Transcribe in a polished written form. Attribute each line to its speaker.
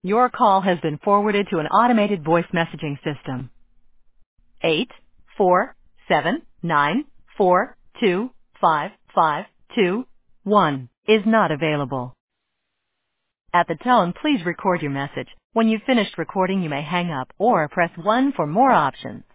Speaker 1: Your call has been forwarded to an automated voice messaging system. 84794255221 is not available. At the tone, please record your message. When you've finished recording, you may hang up or press 1 for more options.